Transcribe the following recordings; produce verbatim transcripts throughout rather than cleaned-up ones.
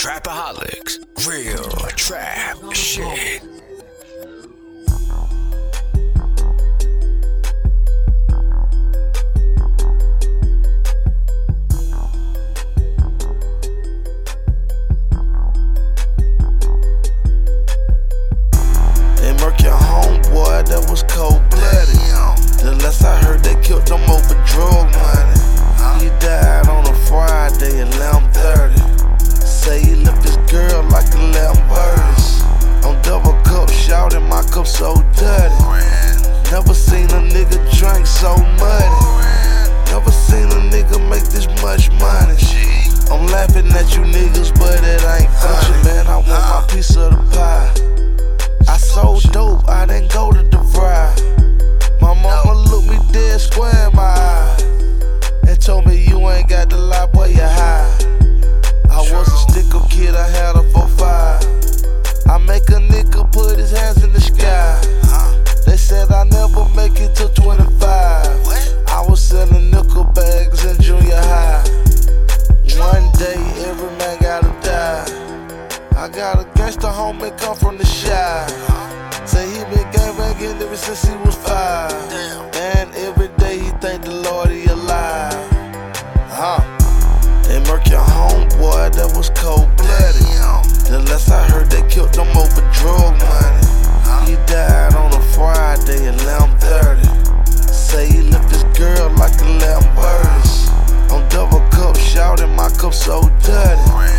Trapaholics, real trap shit. They murked your homeboy, that was cold-blooded. The last I heard, they killed him over drug money. He died on a Friday at eleven thirty. Say he left his girl like eleven birds. On double cup, shouting my cup so dirty. Never seen a nigga drink so muddy. Never seen a nigga make this much money. I'm laughing at you niggas, but it ain't funny. Man, I want my piece of the pie. I sold dope, I didn't go to the fry. My mama looked me dead square in my eye and told me you ain't got the lie, boy, you high. I was a stick-up kid, I had a four five. I make a nigga put his hands in the sky. They said I never make it to twenty-five. I was selling nickel bags in junior high. One day, every man gotta die. I got a gangster homie come from the shy. Say he been gangbanging ever since he was five. And every day he thank the Lord he alive. Huh? They murked your homeboy, that was cold-blooded. The last I heard, they killed him over drug money. He died on a Friday at eleven thirty. Say he left his girl like eleven birds. On double cup, shouting my cup so dirty.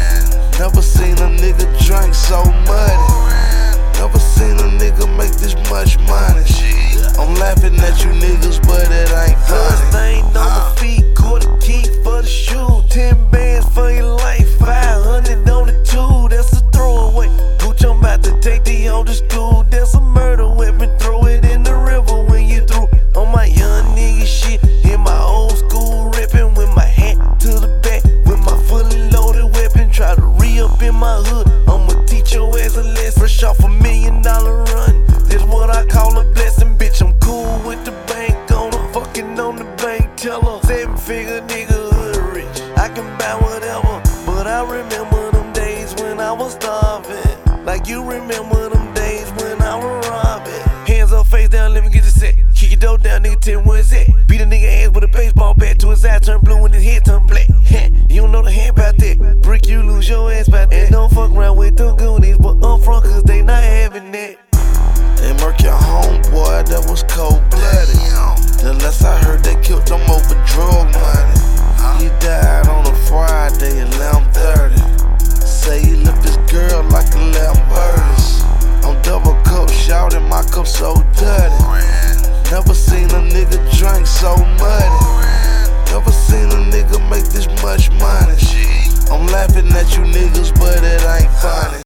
Never seen a nigga drink so muddy. Never seen a nigga make this much money. I'm laughing at you niggas, but it ain't funny. First thing on my feet, quarter key for the shoe. Ten bands for your life, five hundred on the two. That's a throwaway. Gooch, I'm about to take the old to school. That's a murder weapon, throw it in the river when you through. On my young nigga shit, in my old school ripping with my hat to the back, with my fully loaded weapon. Try to re-up in my hood, I'ma teach your ass a lesson. Fresh off a million dollar run, this what I call a blessing. Bitch, I'm cool with the bank on her, fucking on the bank teller. Seven figure nigga hood rich, I can buy whatever. But I remember them days when I was starving, like you remember them days when I was robbing. Hands up, face down, let me get the set. Kick your dough down, nigga, tell me where it's at. Beat a nigga ass with a baseball bat to his eye turn blue and his head turn black. You don't know the hand about that. Brick, you lose your ass about that. And don't fuck around with them goonies, but up front, cause they not having that. They murked your homeboy, that was cold-blooded. The last I heard, they killed him over drug money. He died on a Friday at eleven thirty. Say he left his girl like eleven birds. On double cup, shouting my cup so dirty. Never seen a nigga drink so muddy. Never seen a nigga make this much money. I'm laughing at you niggas, but it ain't funny.